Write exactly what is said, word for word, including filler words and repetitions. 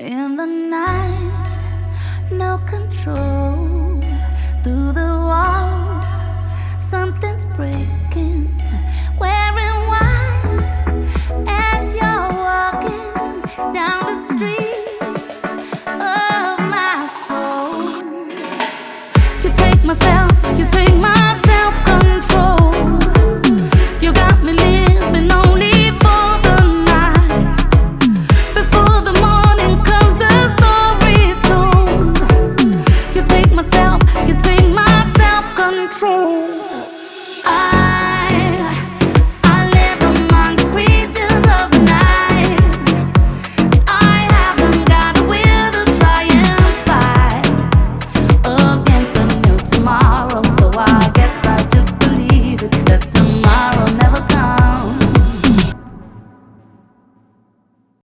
In the night, no control. Through the wall, something's breaking. Wearing white as you're walking down the street of my soul. You take myself, you take my self-control. You got me living only for the night. Before the morning comes, the story told. You take myself, you take my self-control.